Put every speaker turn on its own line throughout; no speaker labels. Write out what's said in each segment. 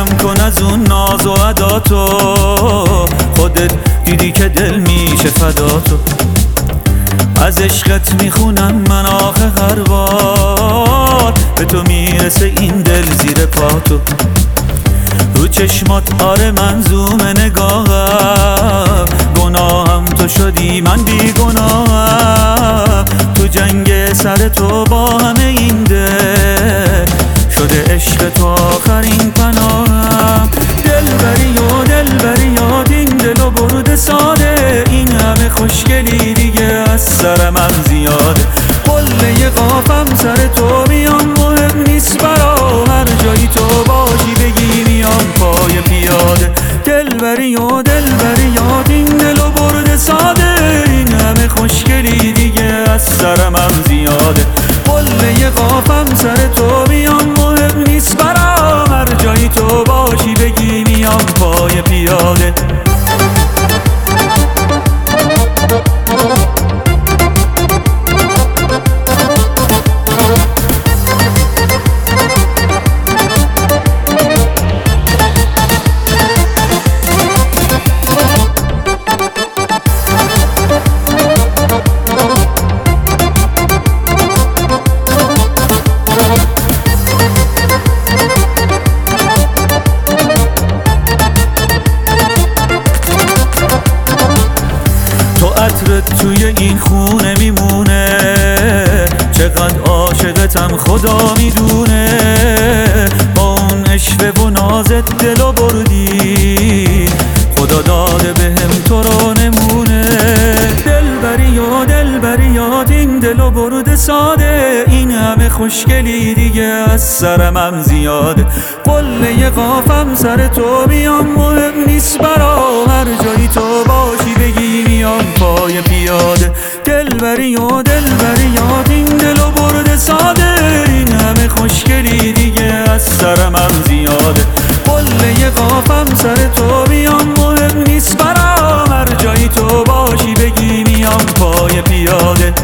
کم کن از اون ناز و ادا تو، خودت دیدی که دل میشه فدا تو. از عشقت میخونم من آخه هر بار، به تو میرسه این دل زیر پا تو. رو چشمات آره منظوم نگاهم، گناهم تو شدی من بی گناهم. تو جنگ سر تو با همه این دل، شده عشق تو آخرین پناهم. دلبری و دلبری یاد این دلو برده ساده، این همه خوشگلی دیگه از سر من زیاده. قله قافم سر تو میام، مهم نیست برا هر جایی تو باشی بگی میام پای پیاده. دلبری و دلبری یاد این دلو برده ساده، این همه خوشگلی دیگه از سر من زیاده. قله قافم سر تو میام، مهم نیست برا هر جایی تو باشی بگی میام پای پیاده. عطرت توی این خونه میمونه، چقدر عاشقتم خدا میدونه. با اون اشوه و نازت دلو بردی، خدا داده بهم تو رو نمونه. دلبری و دلبری یاد این دلو برده ساده، این همه خوشگلی دیگه از سر من زیاده. قله قافم سر تو میام، مهم نیست برا هر جایی تو باشی بگی میام پای پیاده. دلبری و دلبری یاد این دلو برده ساده، این همه خوشگلی دیگه از سر من زیاده. قله قافم سر تو میام، مهم نیست برا هر جایی تو باشی بگی میام پای پیاده.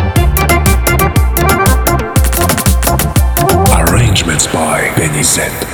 By Benny Z.